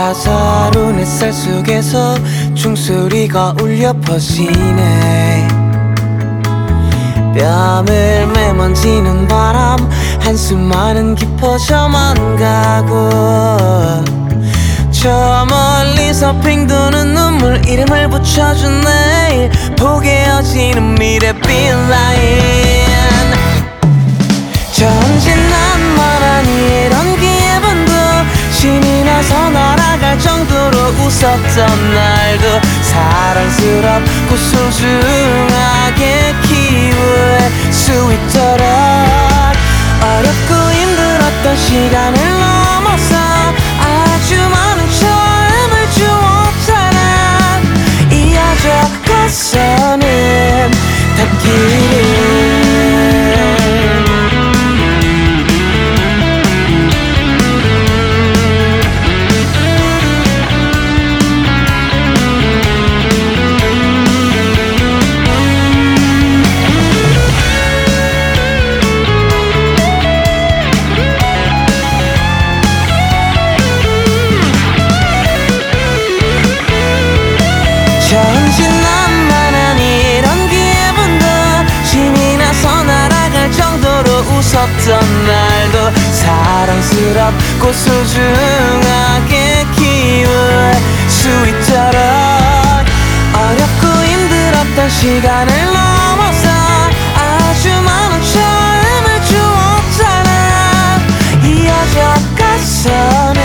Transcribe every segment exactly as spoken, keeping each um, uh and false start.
따사로운 햇살 속에서 종소리가 울려 퍼지네. 뺨을 메만지는 바람, 한숨만은 깊어져만 가고, 저 멀리서 핑 도는 눈물 이름을 붙여준 내일, 포개어지는 미래 빛라인. 전진난만한 이런 기분도 신이 나서 날아갈 정도로 웃었던 날도 사랑스럽고 소중하게 키울 수 있도록 어렵고 힘들었던 시간을 넘어서 아주 많은 처음을 주었잖아. 이어져 가서는 닿기를. 전진난만한 이런 기분도 신이 나서 날아갈 정도로 웃었던 날도 사랑스럽고 소중하게 키울 수 있도록 어렵고 힘들었던 시간을 넘어서 아주 많은 처음을 주었잖아. 이어져 가서는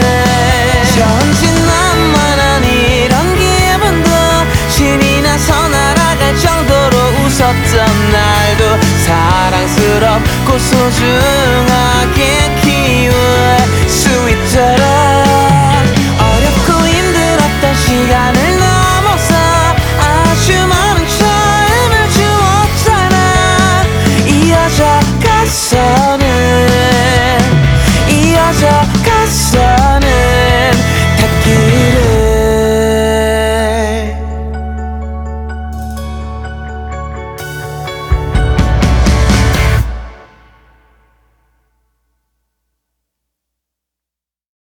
전진난만한 이런 기분도 신이 나서 날아갈 정도로 웃었던 날도 사랑스럽고 소중하게 키울 수 있도록 어렵고 힘들었던 시간을 넘어서 아주 많은 처음을 주었잖아. 이어져 가서는